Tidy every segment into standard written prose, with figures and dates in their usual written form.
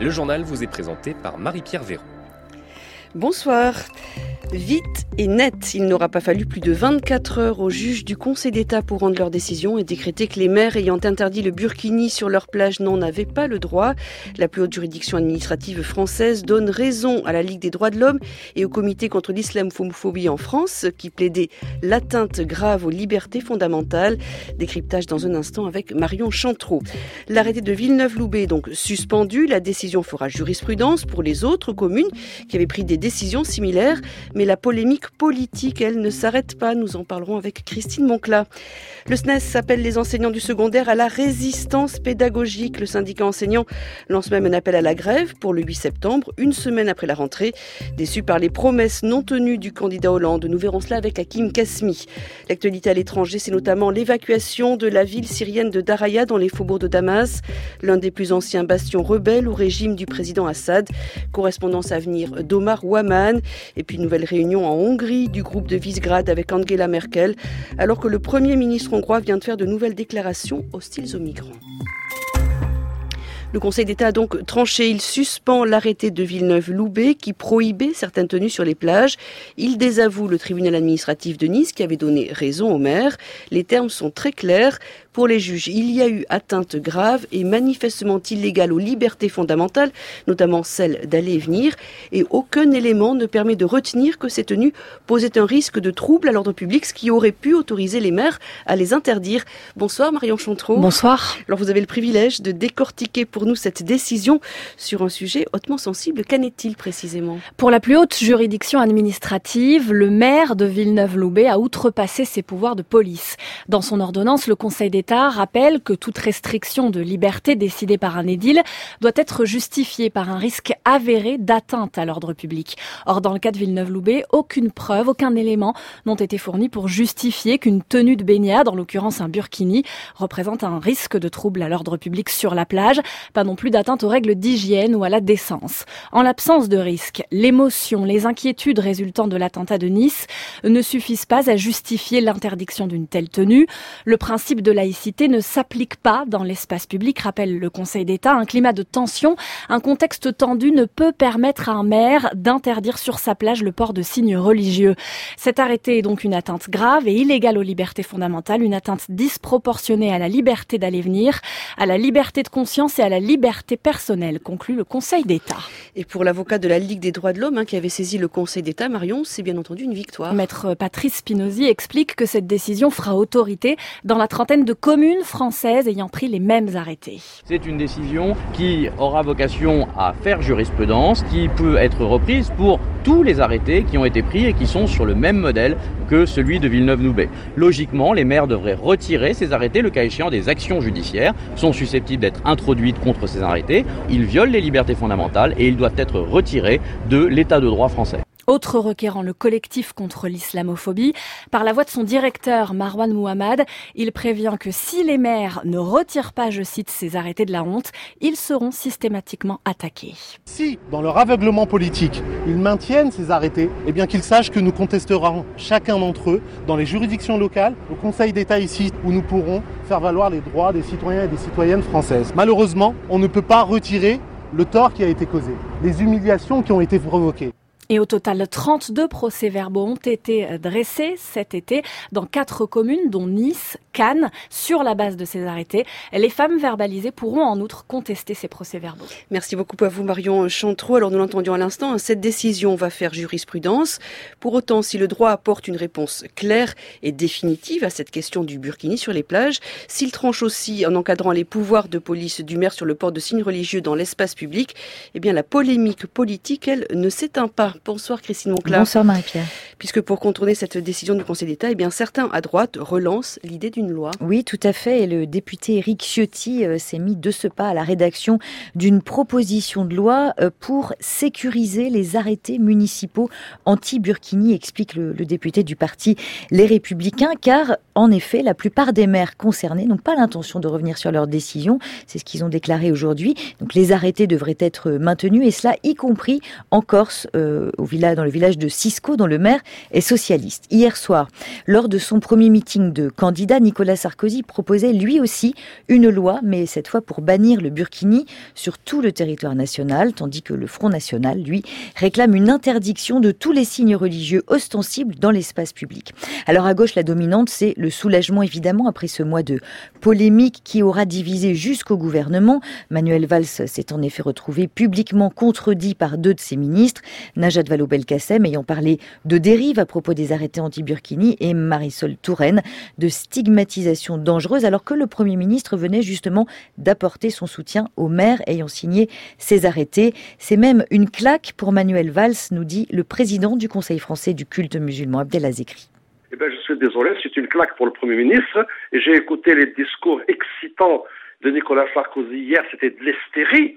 Le journal vous est présenté par Marie-Pierre Véron. Bonsoir. Vite et net, il n'aura pas fallu plus de 24 heures aux juges du Conseil d'État pour rendre leur décision et décréter que les maires ayant interdit le burkini sur leur plage n'en avaient pas le droit. La plus haute juridiction administrative française donne raison à la Ligue des droits de l'homme et au Comité contre l'islamophobie en France qui plaidait l'atteinte grave aux libertés fondamentales. Décryptage dans un instant avec Marion Chantreau. L'arrêté de Villeneuve-Loubet est donc suspendu. La décision fera jurisprudence pour les autres communes qui avaient pris des décisions similaires. Mais la polémique politique, elle, ne s'arrête pas. Nous en parlerons avec Christine Moncla. Le SNES appelle les enseignants du secondaire à la résistance pédagogique. Le syndicat enseignant lance même un appel à la grève pour le 8 septembre, une semaine après la rentrée. Déçu par les promesses non tenues du candidat Hollande. Nous verrons cela avec Hakim Kasmi. L'actualité à l'étranger, c'est notamment l'évacuation de la ville syrienne de Daraya dans les faubourgs de Damas, l'un des plus anciens bastions rebelles au régime du président Assad. Correspondance à venir d'Omar Ouaman. Et puis nouvelle réunion en Hongrie du groupe de Visegrad avec Angela Merkel, alors que le Premier ministre hongrois vient de faire de nouvelles déclarations hostiles aux migrants. Le Conseil d'État a donc tranché. Il suspend l'arrêté de Villeneuve-Loubet qui prohibait certaines tenues sur les plages. Il désavoue le tribunal administratif de Nice qui avait donné raison au maire. Les termes sont très clairs. Pour les juges, il y a eu atteinte grave et manifestement illégale aux libertés fondamentales, notamment celle d'aller et venir, et aucun élément ne permet de retenir que ces tenues posaient un risque de trouble à l'ordre public, ce qui aurait pu autoriser les maires à les interdire. Bonsoir Marion Chantreau. Bonsoir. Alors vous avez le privilège de décortiquer pour nous cette décision sur un sujet hautement sensible. Qu'en est-il précisément ? Pour la plus haute juridiction administrative, le maire de Villeneuve-Loubet a outrepassé ses pouvoirs de police. Dans son ordonnance, le Conseil d'État rappelle que toute restriction de liberté décidée par un édile doit être justifiée par un risque avéré d'atteinte à l'ordre public. Or, dans le cas de Villeneuve-Loubet, aucune preuve, aucun élément n'ont été fournis pour justifier qu'une tenue de baignade, en l'occurrence un burkini, représente un risque de trouble à l'ordre public sur la plage, pas non plus d'atteinte aux règles d'hygiène ou à la décence. En l'absence de risque, l'émotion, les inquiétudes résultant de l'attentat de Nice ne suffisent pas à justifier l'interdiction d'une telle tenue. Le principe de laïcité ne s'applique pas dans l'espace public, rappelle le Conseil d'État. Un climat de tension, un contexte tendu ne peut permettre à un maire d'interdire sur sa plage le port de signes religieux. Cet arrêté est donc une atteinte grave et illégale aux libertés fondamentales, une atteinte disproportionnée à la liberté d'aller venir, à la liberté de conscience et à la liberté personnelle, conclut le Conseil d'État. Et pour l'avocat de la Ligue des droits de l'homme qui avait saisi le Conseil d'État, Marion, c'est bien entendu une victoire. Maître Patrice Spinozzi explique que cette décision fera autorité dans la trentaine de communes françaises ayant pris les mêmes arrêtés. C'est une décision qui aura vocation à faire jurisprudence, qui peut être reprise pour tous les arrêtés qui ont été pris et qui sont sur le même modèle que celui de Villeneuve-Loubet. Logiquement, les maires devraient retirer ces arrêtés, le cas échéant des actions judiciaires sont susceptibles d'être introduites contre ces arrêtés. Ils violent les libertés fondamentales et ils doivent être retirés de l'état de droit français. Autre requérant, le collectif contre l'islamophobie. Par la voix de son directeur, Marwan Mouhamad, il prévient que si les maires ne retirent pas, je cite, ces arrêtés de la honte, ils seront systématiquement attaqués. Si, dans leur aveuglement politique, ils maintiennent ces arrêtés, eh bien qu'ils sachent que nous contesterons chacun d'entre eux dans les juridictions locales, au Conseil d'État ici, où nous pourrons faire valoir les droits des citoyens et des citoyennes françaises. Malheureusement, on ne peut pas retirer le tort qui a été causé, les humiliations qui ont été provoquées. Et au total, 32 procès-verbaux ont été dressés cet été dans 4 communes, dont Nice, Cannes. Sur la base de ces arrêtés, les femmes verbalisées pourront en outre contester ces procès-verbaux. Merci beaucoup à vous Marion Chantreau. Alors nous l'entendions à l'instant, cette décision va faire jurisprudence. Pour autant, si le droit apporte une réponse claire et définitive à cette question du burkini sur les plages, s'il tranche aussi en encadrant les pouvoirs de police du maire sur le port de signes religieux dans l'espace public, eh bien la polémique politique, elle, ne s'éteint pas. Bonsoir Christine Moncla. Bonsoir Marie-Pierre. Puisque pour contourner cette décision du Conseil d'État, eh bien certains à droite relancent l'idée d'une loi. Oui, tout à fait. Et le député Éric Ciotti s'est mis de ce pas à la rédaction d'une proposition de loi pour sécuriser les arrêtés municipaux anti-burkini, explique le député du parti Les Républicains, car en effet, la plupart des maires concernés n'ont pas l'intention de revenir sur leur décision. C'est ce qu'ils ont déclaré aujourd'hui. Donc les arrêtés devraient être maintenus, et cela y compris en Corse, dans le village de Cisco, dont le maire est socialiste. Hier soir, lors de son premier meeting de candidat, Nicolas Sarkozy proposait lui aussi une loi, mais cette fois pour bannir le burkini sur tout le territoire national, tandis que le Front National, lui, réclame une interdiction de tous les signes religieux ostensibles dans l'espace public. Alors à gauche, la dominante, c'est le soulagement évidemment après ce mois de polémique qui aura divisé jusqu'au gouvernement. Manuel Valls s'est en effet retrouvé publiquement contredit par 2 de ses ministres, Najat Vallaud-Belkacem ayant parlé de dérive à propos des arrêtés anti-burkini et Marisol Touraine de stigmatisation dangereuse, alors que le Premier ministre venait justement d'apporter son soutien aux maires ayant signé ces arrêtés. C'est même une claque pour Manuel Valls, nous dit le président du Conseil français du culte musulman, Abdel Zekri. Je suis désolé, c'est une claque pour le Premier ministre. Et j'ai écouté les discours excitants de Nicolas Sarkozy hier, c'était de l'hystérie.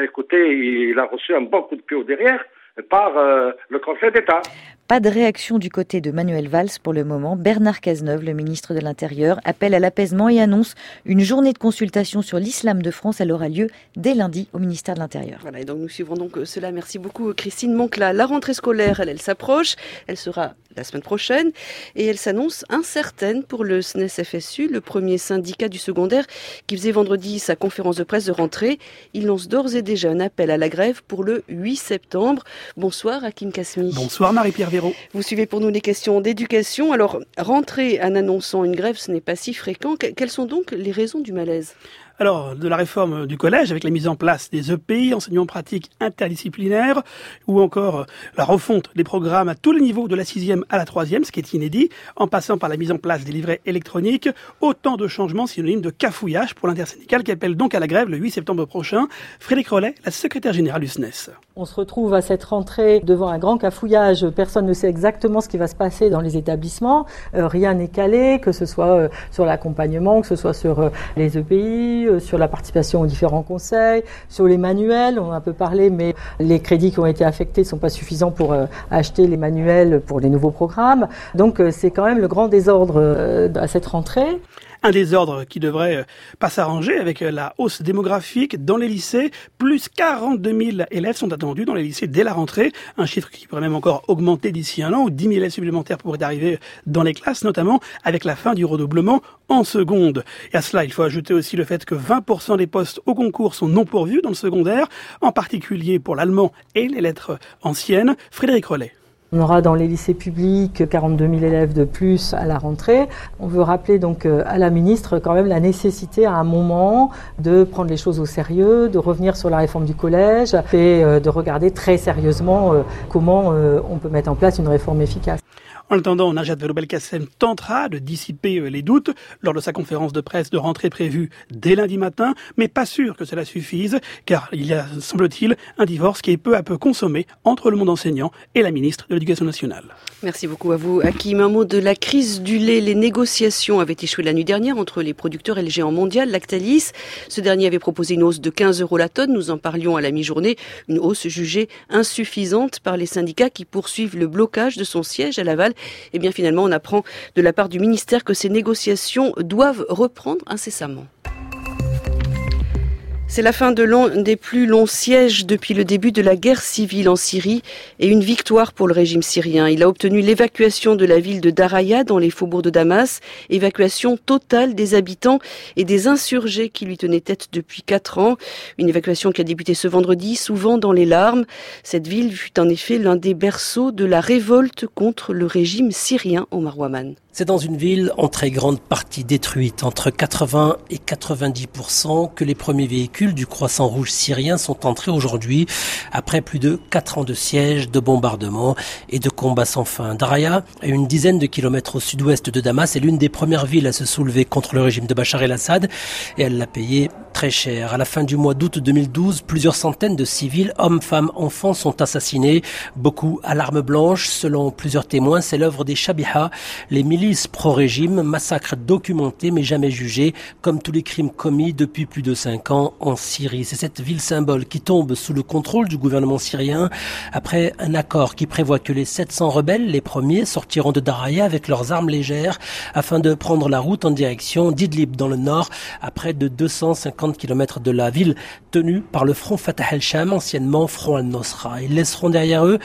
Il a reçu un bon coup de pied au derrière par le Conseil d'État. Pas de réaction du côté de Manuel Valls pour le moment. Bernard Cazeneuve, le ministre de l'Intérieur, appelle à l'apaisement et annonce une journée de consultation sur l'islam de France. Elle aura lieu dès lundi au ministère de l'Intérieur. Voilà, et donc nous suivrons donc cela. Merci beaucoup Christine Moncla. La rentrée scolaire, elle s'approche. Elle sera la semaine prochaine et elle s'annonce incertaine pour le SNES-FSU, le premier syndicat du secondaire qui faisait vendredi sa conférence de presse de rentrée. Il lance d'ores et déjà un appel à la grève pour le 8 septembre. Bonsoir Hakim Kasmi. Bonsoir Marie-Pierre Véraud. Vous suivez pour nous les questions d'éducation. Alors, rentrer en annonçant une grève, ce n'est pas si fréquent. Quelles sont donc les raisons du malaise ? Alors, de la réforme du collège, avec la mise en place des EPI, enseignements pratiques interdisciplinaires, ou encore la refonte des programmes à tous les niveaux, de la 6e à la 3e, ce qui est inédit, en passant par la mise en place des livrets électroniques, autant de changements synonymes de cafouillage pour l'intersyndicale qui appelle donc à la grève le 8 septembre prochain. Frédéric Rollet, la secrétaire générale du SNES. On se retrouve à cette rentrée devant un grand cafouillage. Personne ne sait exactement ce qui va se passer dans les établissements. Rien n'est calé, que ce soit sur l'accompagnement, que ce soit sur les EPI, sur la participation aux différents conseils, sur les manuels, on a un peu parlé, mais les crédits qui ont été affectés ne sont pas suffisants pour acheter les manuels pour les nouveaux programmes. Donc c'est quand même le grand désordre à cette rentrée. Un désordre qui devrait pas s'arranger avec la hausse démographique dans les lycées. Plus 42 000 élèves sont attendus dans les lycées dès la rentrée. Un chiffre qui pourrait même encore augmenter d'ici un an, où 10 000 élèves supplémentaires pourraient arriver dans les classes, notamment avec la fin du redoublement en seconde. Et à cela, il faut ajouter aussi le fait que 20% des postes au concours sont non pourvus dans le secondaire, en particulier pour l'allemand et les lettres anciennes. Frédéric Rollet. On aura dans les lycées publics 42 000 élèves de plus à la rentrée. On veut rappeler donc à la ministre quand même la nécessité à un moment de prendre les choses au sérieux, de revenir sur la réforme du collège et de regarder très sérieusement comment on peut mettre en place une réforme efficace. En attendant, Najat Vallaud-Belkacem tentera de dissiper les doutes lors de sa conférence de presse de rentrée prévue dès lundi matin, mais pas sûr que cela suffise, car il y a, semble-t-il, un divorce qui est peu à peu consommé entre le monde enseignant et la ministre de l'Éducation nationale. Merci beaucoup à vous, Hakim. Un mot de la crise du lait. Les négociations avaient échoué la nuit dernière entre les producteurs et le géant mondial, Lactalis. Ce dernier avait proposé une hausse de 15 € la tonne. Nous en parlions à la mi-journée. Une hausse jugée insuffisante par les syndicats qui poursuivent le blocage de son siège à Laval. Et bien finalement, on apprend de la part du ministère que ces négociations doivent reprendre incessamment. C'est la fin des plus longs sièges depuis le début de la guerre civile en Syrie et une victoire pour le régime syrien. Il a obtenu l'évacuation de la ville de Daraya dans les faubourgs de Damas, évacuation totale des habitants et des insurgés qui lui tenaient tête depuis 4 ans. Une évacuation qui a débuté ce vendredi, souvent dans les larmes. Cette ville fut en effet l'un des berceaux de la révolte contre le régime syrien, Omar Waman. C'est dans une ville en très grande partie détruite, entre 80 et 90%, que les premiers véhicules du Croissant Rouge syrien sont entrés aujourd'hui, après plus de 4 ans de siège, de bombardements et de combats sans fin. Daraya, à une dizaine de kilomètres au sud-ouest de Damas, est l'une des premières villes à se soulever contre le régime de Bachar el-Assad, et elle l'a payé très cher. À la fin du mois d'août 2012, plusieurs centaines de civils, hommes, femmes, enfants, sont assassinés, beaucoup à l'arme blanche. Selon plusieurs témoins, c'est l'œuvre des Shabiha, les milices pro-régime, massacre documenté mais jamais jugé, comme tous les crimes commis depuis plus de 5 ans en Syrie. C'est cette ville symbole qui tombe sous le contrôle du gouvernement syrien après un accord qui prévoit que les 700 rebelles, les premiers, sortiront de Daraya avec leurs armes légères afin de prendre la route en direction d'Idlib dans le nord, à près de 250 km de la ville tenue par le front Fatah el-Sham, anciennement front al-Nosra. Ils laisseront derrière eux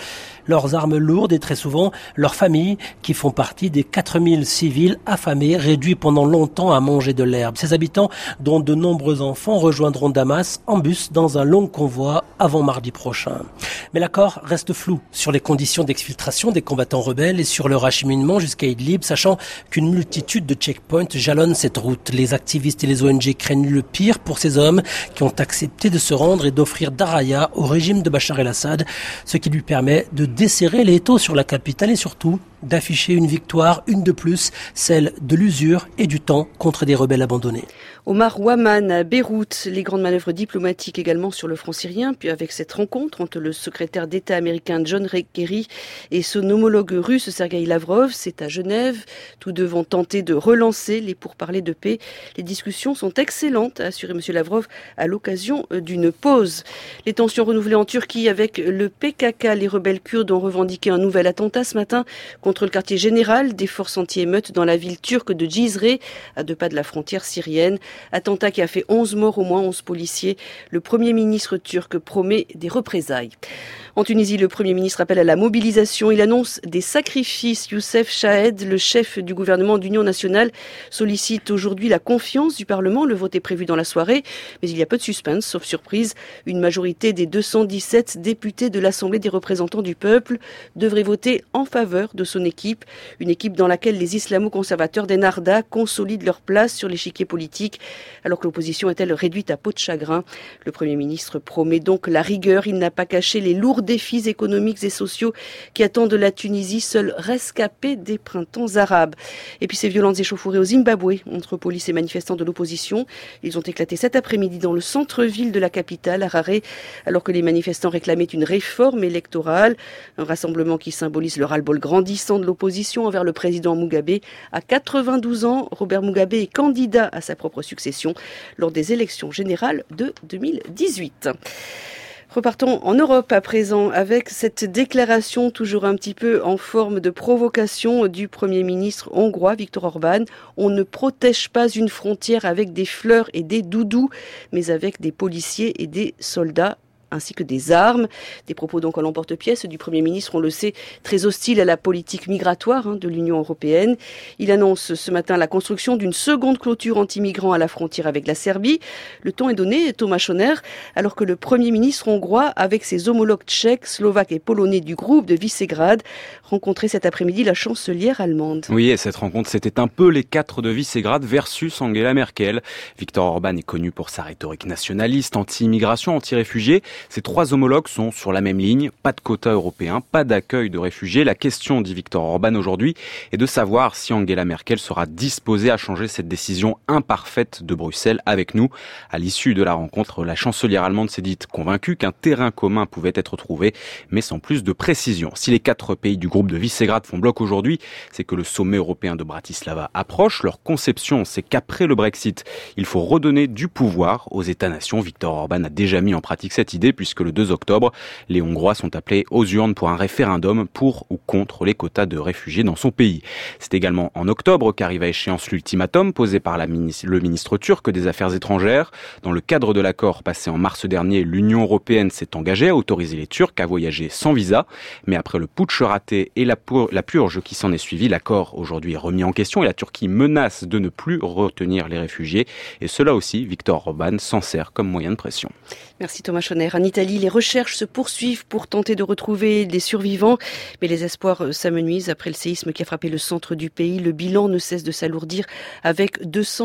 leurs armes lourdes et très souvent leurs familles qui font partie des 4000 civils affamés, réduits pendant longtemps à manger de l'herbe. Ces habitants, dont de nombreux enfants, rejoindront Damas en bus dans un long convoi avant mardi prochain. Mais l'accord reste flou sur les conditions d'exfiltration des combattants rebelles et sur leur acheminement jusqu'à Idlib, sachant qu'une multitude de checkpoints jalonnent cette route. Les activistes et les ONG craignent le pire pour ces hommes qui ont accepté de se rendre et d'offrir Daraya au régime de Bachar el-Assad, ce qui lui permet de desserrer les étaux sur la capitale et surtout d'afficher une victoire, une de plus, celle de l'usure et du temps contre des rebelles abandonnés. Omar Ouaman à Beyrouth, les grandes manœuvres diplomatiques également sur le front syrien, puis avec cette rencontre entre le secrétaire d'État américain John Kerry et son homologue russe Sergueï Lavrov, c'est à Genève. Tous deux vont tenter de relancer les pourparlers de paix. Les discussions sont excellentes, a assuré M. Lavrov à l'occasion d'une pause. Les tensions renouvelées en Turquie avec le PKK, les rebelles kurdes ont revendiqué un nouvel attentat ce matin contre le quartier général des forces anti-émeutes dans la ville turque de Cizre, à 2 pas de la frontière syrienne. Attentat qui a fait 11 morts, au moins 11 policiers. Le Premier ministre turc promet des représailles. En Tunisie, le Premier ministre appelle à la mobilisation. Il annonce des sacrifices. Youssef Chahed, le chef du gouvernement d'union nationale, sollicite aujourd'hui la confiance du Parlement. Le vote est prévu dans la soirée, mais il y a peu de suspense, sauf surprise. Une majorité des 217 députés de l'Assemblée des représentants du peuple devrait voter en faveur de son équipe. Une équipe dans laquelle les islamo-conservateurs d'Ennahda consolident leur place sur l'échiquier politique, alors que l'opposition est-elle réduite à peau de chagrin. Le Premier ministre promet donc la rigueur. Il n'a pas caché les lourds défis économiques et sociaux qui attendent la Tunisie, seule rescapée des printemps arabes. Et puis ces violentes échauffourées au Zimbabwe entre police et manifestants de l'opposition. Ils ont éclaté cet après-midi dans le centre-ville de la capitale, Harare, alors que les manifestants réclamaient une réforme électorale. Un rassemblement qui symbolise le ras-le-bol grandissant de l'opposition envers le président Mugabe. À 92 ans, Robert Mugabe est candidat à sa propre succession lors des élections générales de 2018. Repartons en Europe à présent avec cette déclaration toujours un petit peu en forme de provocation du Premier ministre hongrois Viktor Orban. On ne protège pas une frontière avec des fleurs et des doudous, mais avec des policiers et des soldats, ainsi que des armes. Des propos donc à l'emporte-pièce du Premier ministre, on le sait, très hostile à la politique migratoire de l'Union européenne. Il annonce ce matin la construction d'une seconde clôture anti-migrants à la frontière avec la Serbie. Le ton est donné, Thomas Schoner, alors que le Premier ministre hongrois, avec ses homologues tchèques, slovaques et polonais du groupe de Visegrad, rencontrait cet après-midi la chancelière allemande. Oui, et cette rencontre, c'était un peu les 4 de Visegrad versus Angela Merkel. Viktor Orban est connu pour sa rhétorique nationaliste, anti-immigration, anti-réfugiés. Ces 3 homologues sont sur la même ligne, pas de quota européen, pas d'accueil de réfugiés. La question, dit Viktor Orban aujourd'hui, est de savoir si Angela Merkel sera disposée à changer cette décision imparfaite de Bruxelles avec nous. À l'issue de la rencontre, la chancelière allemande s'est dite convaincue qu'un terrain commun pouvait être trouvé, mais sans plus de précision. Si les 4 pays du groupe de Visegrad font bloc aujourd'hui, c'est que le sommet européen de Bratislava approche. Leur conception, c'est qu'après le Brexit, il faut redonner du pouvoir aux États-nations. Viktor Orban a déjà mis en pratique cette idée, puisque le 2 octobre, les Hongrois sont appelés aux urnes pour un référendum pour ou contre les quotas de réfugiés dans son pays. C'est également en octobre qu'arrive à échéance l'ultimatum posé par le ministre turc des Affaires étrangères. Dans le cadre de l'accord passé en mars dernier, l'Union européenne s'est engagée à autoriser les Turcs à voyager sans visa. Mais après le putsch raté et la purge qui s'en est suivie, l'accord aujourd'hui est remis en question et la Turquie menace de ne plus retenir les réfugiés. Et cela aussi, Viktor Orban s'en sert comme moyen de pression. Merci Thomas Schoner. En Italie, les recherches se poursuivent pour tenter de retrouver des survivants, mais les espoirs s'amenuisent après le séisme qui a frappé le centre du pays. Le bilan ne cesse de s'alourdir avec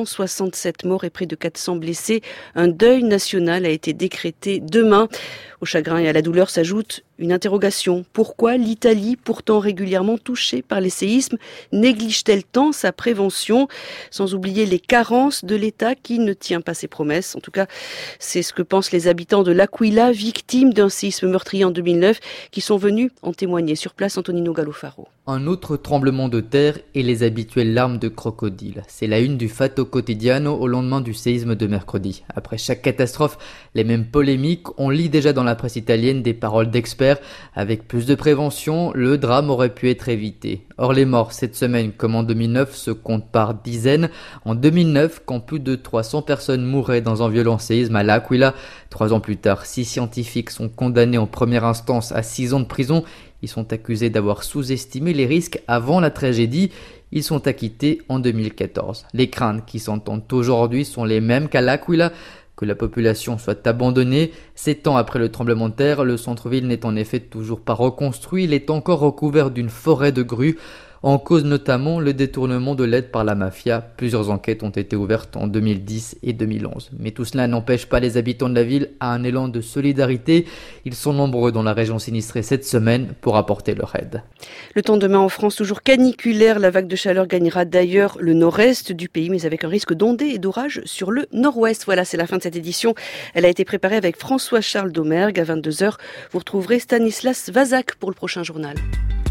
267 morts et près de 400 blessés. Un deuil national a été décrété demain. Au chagrin et à la douleur s'ajoute une interrogation. Pourquoi l'Italie, pourtant régulièrement touchée par les séismes, néglige-t-elle tant sa prévention, sans oublier les carences de l'État qui ne tient pas ses promesses? En tout cas, c'est ce que pensent les habitants de l'Aquila, victimes d'un séisme meurtrier en 2009, qui sont venus en témoigner sur place. Antonino Gallofaro. Un autre tremblement de terre et les habituelles larmes de crocodile. C'est la une du Fatto Quotidiano au lendemain du séisme de mercredi. Après chaque catastrophe, les mêmes polémiques. On lit déjà dans la presse italienne des paroles d'experts. Avec plus de prévention, le drame aurait pu être évité. Or, les morts cette semaine, comme en 2009, se comptent par dizaines. En 2009, quand plus de 300 personnes mouraient dans un violent séisme à l'Aquila, 3 ans plus tard, 6 scientifiques sont condamnés en première instance à 6 ans de prison. Ils sont accusés d'avoir sous-estimé les risques avant la tragédie. Ils sont acquittés en 2014. Les craintes qui s'entendent aujourd'hui sont les mêmes qu'à L'Aquila, que la population soit abandonnée. 7 ans après le tremblement de terre, le centre-ville n'est en effet toujours pas reconstruit. Il est encore recouvert d'une forêt de grues. En cause notamment le détournement de l'aide par la mafia. Plusieurs enquêtes ont été ouvertes en 2010 et 2011. Mais tout cela n'empêche pas les habitants de la ville à un élan de solidarité. Ils sont nombreux dans la région sinistrée cette semaine pour apporter leur aide. Le temps demain en France, toujours caniculaire. La vague de chaleur gagnera d'ailleurs le nord-est du pays, mais avec un risque d'ondées et d'orages sur le nord-ouest. Voilà, c'est la fin de cette édition. Elle a été préparée avec François-Charles Domergue. À 22h, vous retrouverez Stanislas Vazak pour le prochain journal.